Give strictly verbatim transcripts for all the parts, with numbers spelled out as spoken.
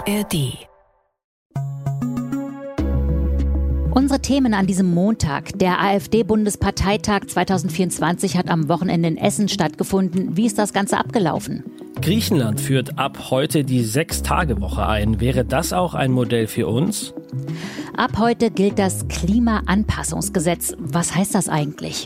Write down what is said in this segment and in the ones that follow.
A R D. Unsere Themen an diesem Montag. Der AfD-Bundesparteitag zweitausendvierundzwanzig hat am Wochenende in Essen stattgefunden. Wie ist das Ganze abgelaufen? Griechenland führt ab heute die Sechs-Tage-Woche ein. Wäre das auch ein Modell für uns? Ab heute gilt das Klimaanpassungsgesetz. Was heißt das eigentlich?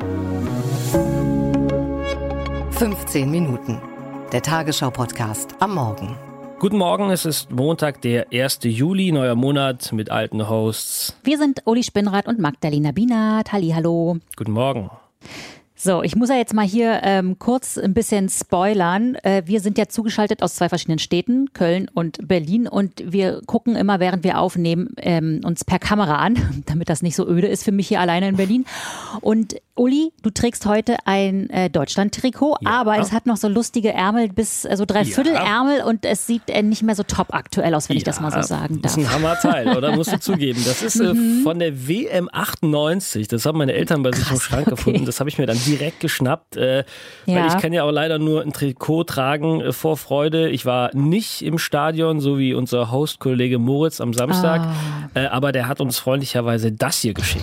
fünfzehn Minuten. Der Tagesschau-Podcast am Morgen. Guten Morgen, es ist Montag, der ersten Juli, neuer Monat mit alten Hosts. Wir sind Uli Spinnrad und Magdalena Bienert. Hallihallo. Guten Morgen. So, ich muss ja jetzt mal hier ähm, kurz ein bisschen spoilern. Äh, wir sind ja zugeschaltet aus zwei verschiedenen Städten, Köln und Berlin. Und wir gucken immer, während wir aufnehmen, ähm, uns per Kamera an, damit das nicht so öde ist für mich hier alleine in Berlin. Und Uli, du trägst heute ein äh, Deutschland-Trikot, ja. Aber es hat noch so lustige Ärmel bis äh, so Dreiviertel-Ärmel ja. Und es sieht äh, nicht mehr so top aktuell aus, wenn ja, ich das mal so sagen darf. Das ist ein Hammerteil, oder? Musst du zugeben. Das ist äh, mhm. von der W M achtundneunzig. Das haben meine Eltern bei sich Krass, im Schrank okay. gefunden. Das habe ich mir dann direkt geschnappt, äh, ja. weil ich kann ja auch leider nur ein Trikot tragen äh, vor Freude. Ich war nicht im Stadion, so wie unser Host-Kollege Moritz am Samstag, ah. äh, aber der hat uns freundlicherweise das hier geschickt.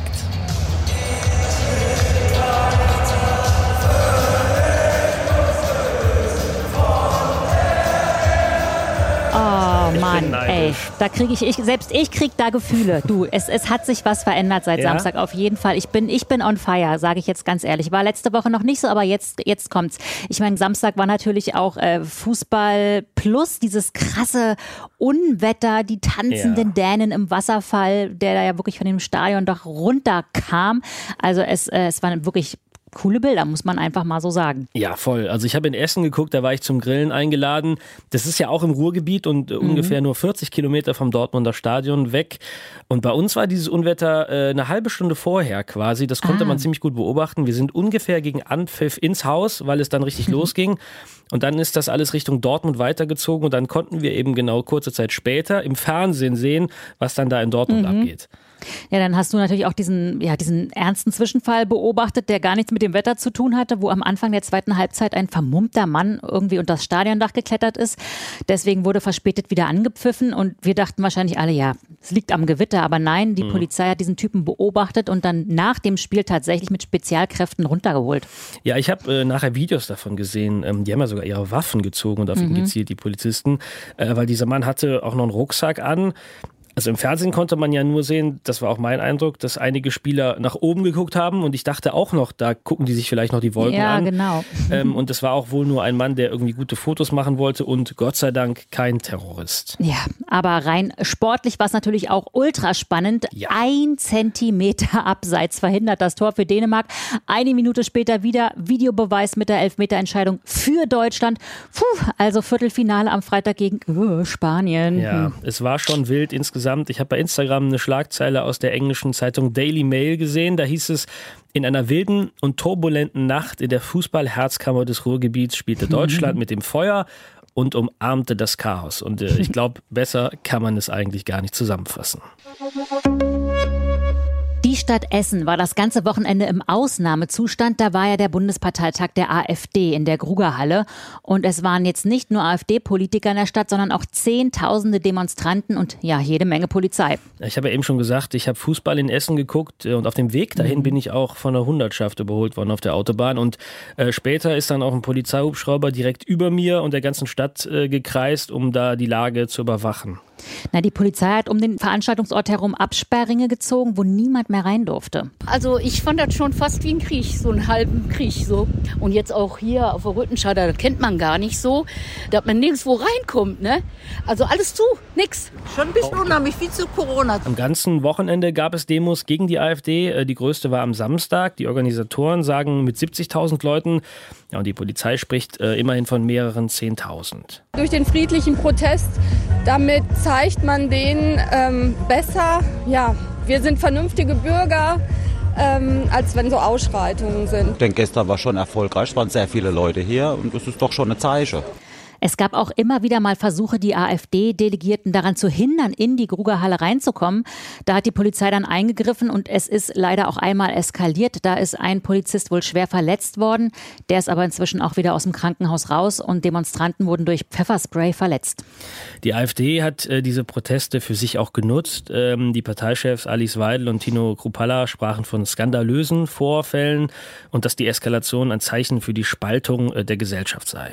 Oh Mann, ey, da kriege ich, ich, selbst ich krieg da Gefühle. Du, es, es hat sich was verändert seit ja? Samstag, auf jeden Fall. Ich bin, ich bin on fire, sage ich jetzt ganz ehrlich. War letzte Woche noch nicht so, aber jetzt, jetzt kommt's. Ich meine, Samstag war natürlich auch äh, Fußball plus dieses krasse Unwetter, die tanzenden ja. Dänen im Wasserfall, der da ja wirklich von dem Stadion doch runterkam. Also es, äh, es waren wirklich coole Bilder, muss man einfach mal so sagen. Ja, voll. Also ich habe in Essen geguckt, da war ich zum Grillen eingeladen. Das ist ja auch im Ruhrgebiet und mhm. ungefähr nur vierzig Kilometer vom Dortmunder Stadion weg. Und bei uns war dieses Unwetter äh, eine halbe Stunde vorher quasi. Das konnte ah. man ziemlich gut beobachten. Wir sind ungefähr gegen Anpfiff ins Haus, weil es dann richtig mhm. losging. Und dann ist das alles Richtung Dortmund weitergezogen und dann konnten wir eben genau kurze Zeit später im Fernsehen sehen, was dann da in Dortmund mhm. abgeht. Ja, dann hast du natürlich auch diesen, ja, diesen ernsten Zwischenfall beobachtet, der gar nichts mit dem Wetter zu tun hatte, wo am Anfang der zweiten Halbzeit ein vermummter Mann irgendwie unter das Stadiondach geklettert ist. Deswegen wurde verspätet wieder angepfiffen und wir dachten wahrscheinlich alle, ja, es liegt am Gewitter, aber nein, die mhm. Polizei hat diesen Typen beobachtet und dann nach dem Spiel tatsächlich mit Spezialkräften runtergeholt. Ja, ich habe äh, nachher Videos davon gesehen, ähm, die haben ja sogar ihre Waffen gezogen und auf ihn mhm. gezielt, die Polizisten, äh, weil dieser Mann hatte auch noch einen Rucksack an. Also im Fernsehen konnte man ja nur sehen, das war auch mein Eindruck, dass einige Spieler nach oben geguckt haben und ich dachte auch noch, da gucken die sich vielleicht noch die Wolken ja, an. Ja, genau. Ähm, und es war auch wohl nur ein Mann, der irgendwie gute Fotos machen wollte und Gott sei Dank kein Terrorist. Ja, aber rein sportlich war es natürlich auch ultra spannend. Ja. Ein Zentimeter abseits verhindert das Tor für Dänemark. Eine Minute später wieder Videobeweis mit der Elfmeterentscheidung für Deutschland. Puh, also Viertelfinale am Freitag gegen uh, Spanien. Ja, hm. es war schon wild insgesamt. Ich habe bei Instagram eine Schlagzeile aus der englischen Zeitung Daily Mail gesehen. Da hieß es, in einer wilden und turbulenten Nacht in der Fußballherzkammer des Ruhrgebiets spielte Deutschland mit dem Feuer und umarmte das Chaos. Und äh, ich glaube, besser kann man es eigentlich gar nicht zusammenfassen. Die Stadt Essen war das ganze Wochenende im Ausnahmezustand. Da war ja der Bundesparteitag der AfD in der Grugerhalle. Und es waren jetzt nicht nur AfD-Politiker in der Stadt, sondern auch zehntausende Demonstranten und ja, jede Menge Polizei. Ich habe ja eben schon gesagt, ich habe Fußball in Essen geguckt und auf dem Weg dahin mhm. bin ich auch von einer Hundertschaft überholt worden auf der Autobahn. Und äh, später ist dann auch ein Polizeihubschrauber direkt über mir und der ganzen Stadt äh, gekreist, um da die Lage zu überwachen. Na, die Polizei hat um den Veranstaltungsort herum Absperrringe gezogen, wo niemand mehr rein durfte. Also ich fand das schon fast wie ein Krieg, so einen halben Krieg so. Und jetzt auch hier auf der Rüttenscheider, das kennt man gar nicht so, dass man nirgendwo reinkommt, ne? Also alles zu, nix. Schon ein bisschen unheimlich, wie zu Corona. Am ganzen Wochenende gab es Demos gegen die AfD. Die größte war am Samstag. Die Organisatoren sagen mit siebzigtausend Leuten. Ja, und die Polizei spricht äh, immerhin von mehreren Zehntausend. Durch den friedlichen Protest, damit zeigt man denen ähm, besser, ja, wir sind vernünftige Bürger, ähm, als wenn so Ausschreitungen sind. Ich denke, gestern war schon erfolgreich, es waren sehr viele Leute hier und das ist doch schon ein Zeichen. Es gab auch immer wieder mal Versuche, die AfD-Delegierten daran zu hindern, in die Grugerhalle reinzukommen. Da hat die Polizei dann eingegriffen und es ist leider auch einmal eskaliert. Da ist ein Polizist wohl schwer verletzt worden. Der ist aber inzwischen auch wieder aus dem Krankenhaus raus und Demonstranten wurden durch Pfefferspray verletzt. Die AfD hat äh, diese Proteste für sich auch genutzt. Ähm, die Parteichefs Alice Weidel und Tino Kruppalla sprachen von skandalösen Vorfällen und dass die Eskalation ein Zeichen für die Spaltung äh, der Gesellschaft sei.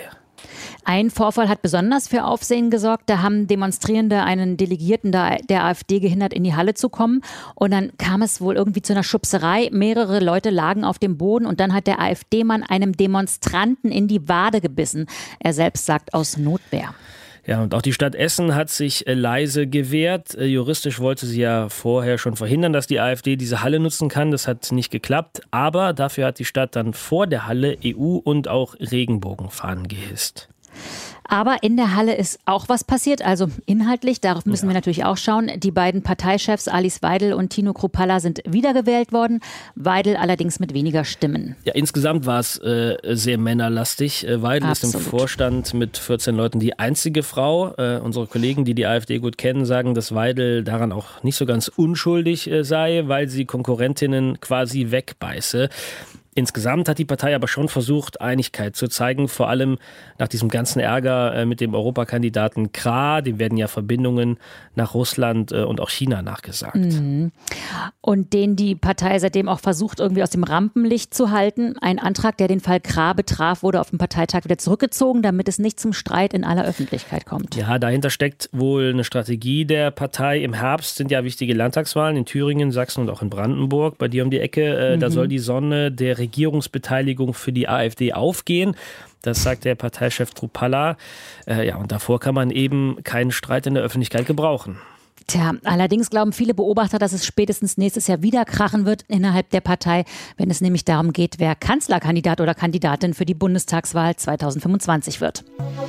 Ein Vorfall hat besonders für Aufsehen gesorgt. Da haben Demonstrierende einen Delegierten der AfD gehindert, in die Halle zu kommen. Und dann kam es wohl irgendwie zu einer Schubserei. Mehrere Leute lagen auf dem Boden und dann hat der AfD-Mann einem Demonstranten in die Wade gebissen. Er selbst sagt aus Notwehr. Ja, und auch die Stadt Essen hat sich leise gewehrt. Juristisch wollte sie ja vorher schon verhindern, dass die AfD diese Halle nutzen kann. Das hat nicht geklappt. Aber dafür hat die Stadt dann vor der Halle E U- und auch Regenbogenfahnen gehisst. Aber in der Halle ist auch was passiert, also inhaltlich, darauf müssen ja. wir natürlich auch schauen. Die beiden Parteichefs Alice Weidel und Tino Kruppalla sind wiedergewählt worden, Weidel allerdings mit weniger Stimmen. Ja, insgesamt war es äh, sehr männerlastig. Äh, Weidel Absolut. ist im Vorstand mit vierzehn Leuten die einzige Frau. Äh, unsere Kollegen, die die AfD gut kennen, sagen, dass Weidel daran auch nicht so ganz unschuldig äh, sei, weil sie Konkurrentinnen quasi wegbeiße. Insgesamt hat die Partei aber schon versucht, Einigkeit zu zeigen, vor allem nach diesem ganzen Ärger mit dem Europakandidaten Krah. Dem werden ja Verbindungen nach Russland und auch China nachgesagt. Mhm. Und den die Partei seitdem auch versucht, irgendwie aus dem Rampenlicht zu halten. Ein Antrag, der den Fall Krah betraf, wurde auf dem Parteitag wieder zurückgezogen, damit es nicht zum Streit in aller Öffentlichkeit kommt. Ja, dahinter steckt wohl eine Strategie der Partei. Im Herbst sind ja wichtige Landtagswahlen in Thüringen, Sachsen und auch in Brandenburg, bei dir um die Ecke. Mhm. Da soll die Sonne der Regierungsbeteiligung für die AfD aufgehen. Das sagt der Parteichef Kruppalla. Äh, ja, und davor kann man eben keinen Streit in der Öffentlichkeit gebrauchen. Tja, allerdings glauben viele Beobachter, dass es spätestens nächstes Jahr wieder krachen wird innerhalb der Partei, wenn es nämlich darum geht, wer Kanzlerkandidat oder Kandidatin für die Bundestagswahl zweitausendfünfundzwanzig wird.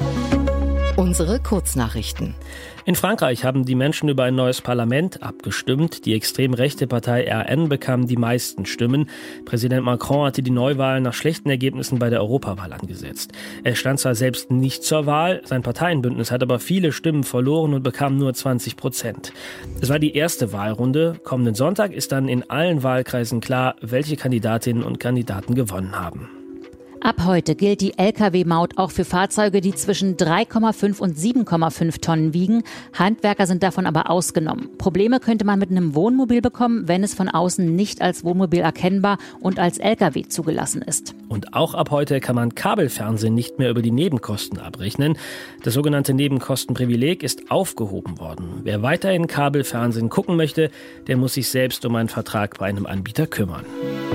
Unsere Kurznachrichten. In Frankreich haben die Menschen über ein neues Parlament abgestimmt. Die extrem rechte Partei R N bekam die meisten Stimmen. Präsident Macron hatte die Neuwahlen nach schlechten Ergebnissen bei der Europawahl angesetzt. Er stand zwar selbst nicht zur Wahl, sein Parteienbündnis hat aber viele Stimmen verloren und bekam nur zwanzig Prozent. Es war die erste Wahlrunde. Kommenden Sonntag ist dann in allen Wahlkreisen klar, welche Kandidatinnen und Kandidaten gewonnen haben. Ab heute gilt die L K W-Maut auch für Fahrzeuge, die zwischen drei Komma fünf und sieben Komma fünf Tonnen wiegen. Handwerker sind davon aber ausgenommen. Probleme könnte man mit einem Wohnmobil bekommen, wenn es von außen nicht als Wohnmobil erkennbar und als L K W zugelassen ist. Und auch ab heute kann man Kabelfernsehen nicht mehr über die Nebenkosten abrechnen. Das sogenannte Nebenkostenprivileg ist aufgehoben worden. Wer weiterhin Kabelfernsehen gucken möchte, der muss sich selbst um einen Vertrag bei einem Anbieter kümmern.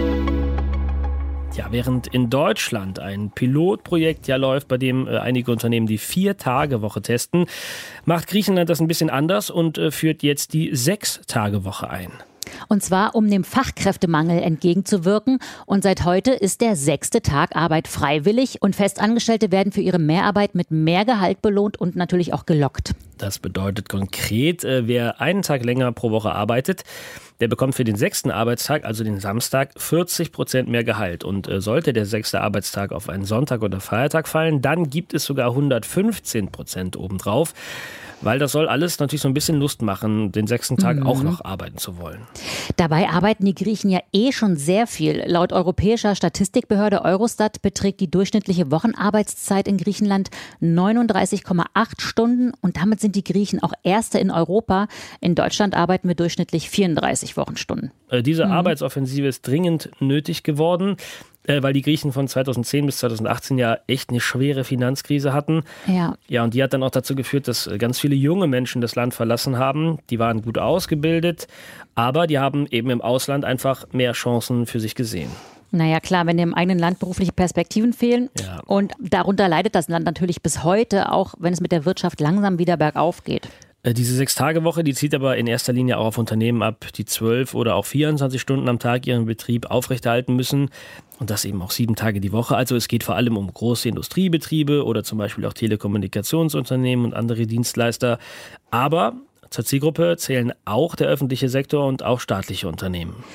Ja, während in Deutschland ein Pilotprojekt ja läuft, bei dem äh, einige Unternehmen die Vier-Tage-Woche testen, macht Griechenland das ein bisschen anders und äh, führt jetzt die Sechs-Tage-Woche ein. Und zwar, um dem Fachkräftemangel entgegenzuwirken. Und seit heute ist der sechste Tag Arbeit freiwillig und Festangestellte werden für ihre Mehrarbeit mit mehr Gehalt belohnt und natürlich auch gelockt. Das bedeutet konkret, wer einen Tag länger pro Woche arbeitet, der bekommt für den sechsten Arbeitstag, also den Samstag, vierzig Prozent mehr Gehalt. Und sollte der sechste Arbeitstag auf einen Sonntag oder Feiertag fallen, dann gibt es sogar hundertfünfzehn Prozent obendrauf. Weil das soll alles natürlich so ein bisschen Lust machen, den sechsten Tag mhm. auch noch arbeiten zu wollen. Dabei arbeiten die Griechen ja eh schon sehr viel. Laut europäischer Statistikbehörde Eurostat beträgt die durchschnittliche Wochenarbeitszeit in Griechenland neununddreißig Komma acht Stunden. Und damit sind die Griechen auch Erste in Europa. In Deutschland arbeiten wir durchschnittlich vierunddreißig Wochenstunden. Äh, diese mhm. Arbeitsoffensive ist dringend nötig geworden, weil die Griechen von zweitausendzehn bis zweitausendachtzehn ja echt eine schwere Finanzkrise hatten. Ja. Ja, und die hat dann auch dazu geführt, dass ganz viele junge Menschen das Land verlassen haben. Die waren gut ausgebildet, aber die haben eben im Ausland einfach mehr Chancen für sich gesehen. Naja, klar, wenn dem eigenen Land berufliche Perspektiven fehlen. Ja. Und darunter leidet das Land natürlich bis heute, auch wenn es mit der Wirtschaft langsam wieder bergauf geht. Diese Sechs-Tage-Woche, die zielt aber in erster Linie auch auf Unternehmen ab, die zwölf oder auch vierundzwanzig Stunden am Tag ihren Betrieb aufrechterhalten müssen. Und das eben auch sieben Tage die Woche. Also es geht vor allem um große Industriebetriebe oder zum Beispiel auch Telekommunikationsunternehmen und andere Dienstleister. Aber zur Zielgruppe zählen auch der öffentliche Sektor und auch staatliche Unternehmen.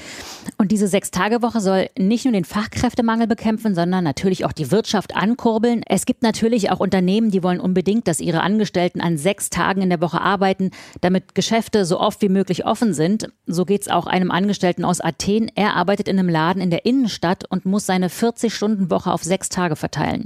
Und diese Sechs-Tage-Woche soll nicht nur den Fachkräftemangel bekämpfen, sondern natürlich auch die Wirtschaft ankurbeln. Es gibt natürlich auch Unternehmen, die wollen unbedingt, dass ihre Angestellten an sechs Tagen in der Woche arbeiten, damit Geschäfte so oft wie möglich offen sind. So geht es auch einem Angestellten aus Athen. Er arbeitet in einem Laden in der Innenstadt und muss seine vierzig-Stunden-Woche auf sechs Tage verteilen.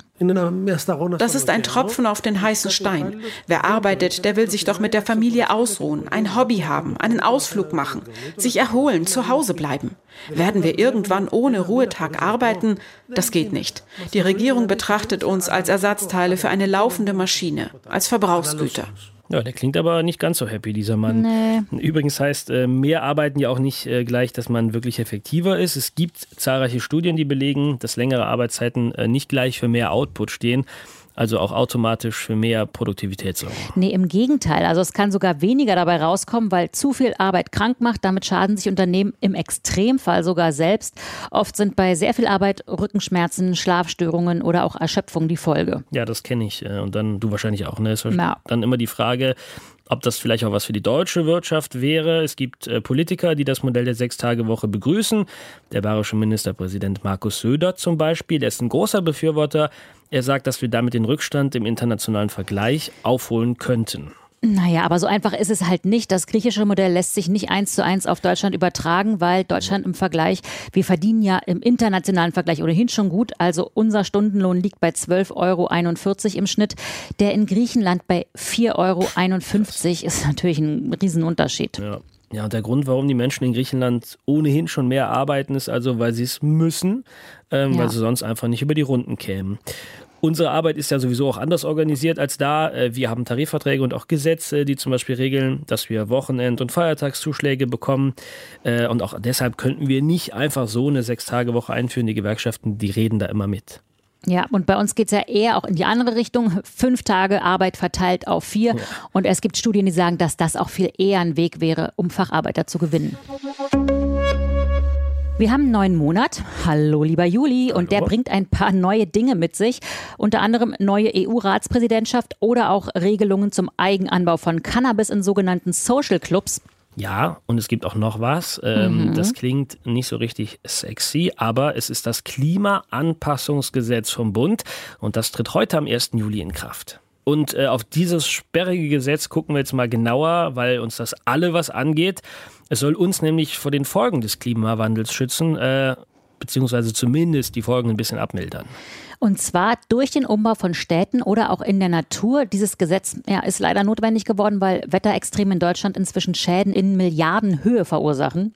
Das ist ein Tropfen auf den heißen Stein. Wer arbeitet, der will sich doch mit der Familie ausruhen, ein Hobby haben, einen Ausflug machen, sich erholen, zu Hause bleiben. Werden wir irgendwann ohne Ruhetag arbeiten? Das geht nicht. Die Regierung betrachtet uns als Ersatzteile für eine laufende Maschine, als Verbrauchsgüter. Ja, der klingt aber nicht ganz so happy, dieser Mann. Nee. Übrigens heißt äh, mehr Arbeiten ja auch nicht äh, gleich, dass man wirklich effektiver ist. Es gibt zahlreiche Studien, die belegen, dass längere Arbeitszeiten äh, nicht gleich für mehr Output stehen. Also auch automatisch für mehr Produktivität sorgen. Nee, im Gegenteil. Also es kann sogar weniger dabei rauskommen, weil zu viel Arbeit krank macht. Damit schaden sich Unternehmen im Extremfall sogar selbst. Oft sind bei sehr viel Arbeit Rückenschmerzen, Schlafstörungen oder auch Erschöpfung die Folge. Ja, das kenne ich. Und dann du wahrscheinlich auch. Ne? Ist Ja. Dann immer die Frage, ob das vielleicht auch was für die deutsche Wirtschaft wäre. Es gibt äh, Politiker, die das Modell der Sechs-Tage-Woche begrüßen. Der bayerische Ministerpräsident Markus Söder zum Beispiel, der ist ein großer Befürworter. Er sagt, dass wir damit den Rückstand im internationalen Vergleich aufholen könnten. Naja, aber so einfach ist es halt nicht. Das griechische Modell lässt sich nicht eins zu eins auf Deutschland übertragen, weil Deutschland im Vergleich, wir verdienen ja im internationalen Vergleich ohnehin schon gut. Also unser Stundenlohn liegt bei zwölf Euro einundvierzig im Schnitt. Der in Griechenland bei vier Euro einundfünfzig ist natürlich ein Riesenunterschied. Ja. Ja, und der Grund, warum die Menschen in Griechenland ohnehin schon mehr arbeiten, ist also, weil sie es müssen, ähm, Ja. weil sie sonst einfach nicht über die Runden kämen. Unsere Arbeit ist ja sowieso auch anders organisiert als da. Wir haben Tarifverträge und auch Gesetze, die zum Beispiel regeln, dass wir Wochenend- und Feiertagszuschläge bekommen. Und auch deshalb könnten wir nicht einfach so eine Sechs-Tage-Woche einführen. Die Gewerkschaften, die reden da immer mit. Ja, und bei uns geht es ja eher auch in die andere Richtung. Fünf Tage Arbeit verteilt auf vier. Ja. Und es gibt Studien, die sagen, dass das auch viel eher ein Weg wäre, um Facharbeiter zu gewinnen. Wir haben einen neuen Monat. Hallo, lieber Juli. Und der bringt ein paar neue Dinge mit sich. Unter anderem neue E U-Ratspräsidentschaft oder auch Regelungen zum Eigenanbau von Cannabis in sogenannten Social Clubs. Ja, und es gibt auch noch was. Ähm, mhm. Das klingt nicht so richtig sexy, aber es ist das Klimaanpassungsgesetz vom Bund. Und das tritt heute am ersten Juli in Kraft. Und äh, auf dieses sperrige Gesetz gucken wir jetzt mal genauer, weil uns das alle was angeht. Es soll uns nämlich vor den Folgen des Klimawandels schützen, äh, beziehungsweise zumindest die Folgen ein bisschen abmildern. Und zwar durch den Umbau von Städten oder auch in der Natur. Dieses Gesetz ja, ist leider notwendig geworden, weil Wetterextreme in Deutschland inzwischen Schäden in Milliardenhöhe verursachen.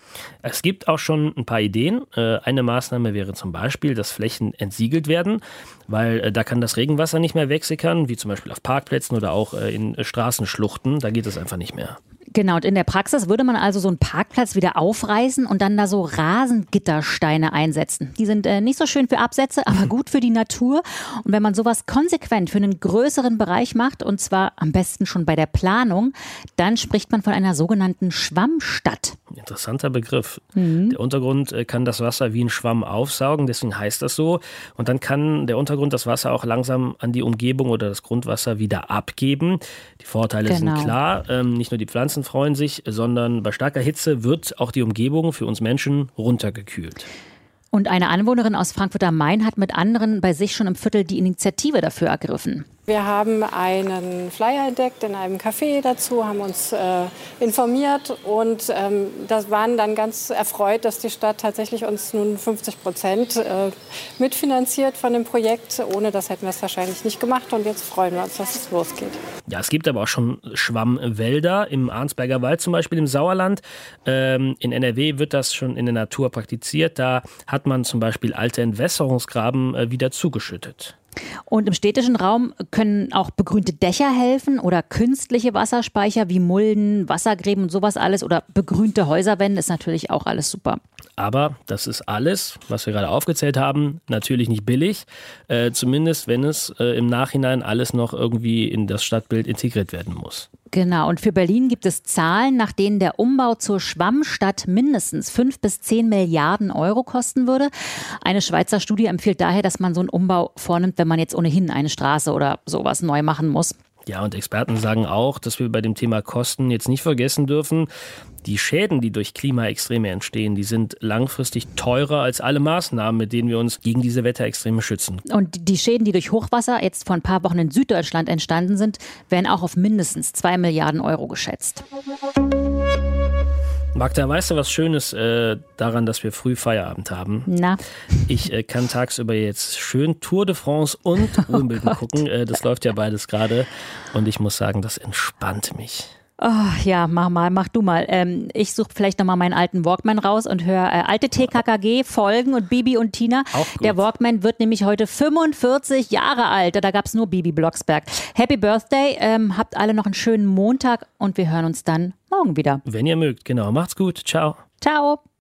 Es gibt auch schon ein paar Ideen. Eine Maßnahme wäre zum Beispiel, dass Flächen entsiegelt werden, weil da kann das Regenwasser nicht mehr wegsickern, wie zum Beispiel auf Parkplätzen oder auch in Straßenschluchten. Da geht es einfach nicht mehr. Genau, und in der Praxis würde man also so einen Parkplatz wieder aufreißen und dann da so Rasengittersteine einsetzen. Die sind äh, nicht so schön für Absätze, aber gut für die Natur. Und wenn man sowas konsequent für einen größeren Bereich macht, und zwar am besten schon bei der Planung, dann spricht man von einer sogenannten Schwammstadt. Interessanter Begriff. Mhm. Der Untergrund kann das Wasser wie ein Schwamm aufsaugen, deswegen heißt das so. Und dann kann der Untergrund das Wasser auch langsam an die Umgebung oder das Grundwasser wieder abgeben. Die Vorteile genau. sind klar. Ähm, nicht nur die Pflanzen freuen sich, sondern bei starker Hitze wird auch die Umgebung für uns Menschen runtergekühlt. Und eine Anwohnerin aus Frankfurt am Main hat mit anderen bei sich schon im Viertel die Initiative dafür ergriffen. Wir haben einen Flyer entdeckt in einem Café dazu, haben uns äh, informiert und ähm, das waren dann ganz erfreut, dass die Stadt tatsächlich uns nun fünfzig Prozent äh, mitfinanziert von dem Projekt. Ohne das hätten wir es wahrscheinlich nicht gemacht und jetzt freuen wir uns, dass es losgeht. Ja, es gibt aber auch schon Schwammwälder im Arnsberger Wald zum Beispiel im Sauerland. Ähm, in N R W wird das schon in der Natur praktiziert. Da hat man zum Beispiel alte Entwässerungsgraben äh, wieder zugeschüttet. Und im städtischen Raum können auch begrünte Dächer helfen oder künstliche Wasserspeicher wie Mulden, Wassergräben und sowas alles oder begrünte Häuserwände ist natürlich auch alles super. Aber das ist alles, was wir gerade aufgezählt haben, natürlich nicht billig. Äh, zumindest, wenn es äh, im Nachhinein alles noch irgendwie in das Stadtbild integriert werden muss. Genau, und für Berlin gibt es Zahlen, nach denen der Umbau zur Schwammstadt mindestens fünf bis zehn Milliarden Euro kosten würde. Eine Schweizer Studie empfiehlt daher, dass man so einen Umbau vornimmt, wenn man jetzt ohnehin eine Straße oder sowas neu machen muss. Ja, und Experten sagen auch, dass wir bei dem Thema Kosten jetzt nicht vergessen dürfen, die Schäden, die durch Klimaextreme entstehen, die sind langfristig teurer als alle Maßnahmen, mit denen wir uns gegen diese Wetterextreme schützen. Und die Schäden, die durch Hochwasser jetzt vor ein paar Wochen in Süddeutschland entstanden sind, werden auch auf mindestens zwei Milliarden Euro geschätzt. Magda, weißt du was Schönes äh, daran, dass wir früh Feierabend haben? Na? Ich äh, kann tagsüber jetzt schön Tour de France und Wimbledon oh gucken. Äh, das läuft ja beides gerade. Und ich muss sagen, das entspannt mich. Oh, ja, mach mal, mach du mal. Ähm, ich suche vielleicht nochmal meinen alten Walkman raus und höre äh, alte T K K G-Folgen und Bibi und Tina. Auch gut. Der Walkman wird nämlich heute fünfundvierzig Jahre alt. Da gab es nur Bibi Blocksberg. Happy Birthday. Ähm, habt alle noch einen schönen Montag und wir hören uns dann morgen wieder. Wenn ihr mögt, genau. Macht's gut. Ciao. Ciao.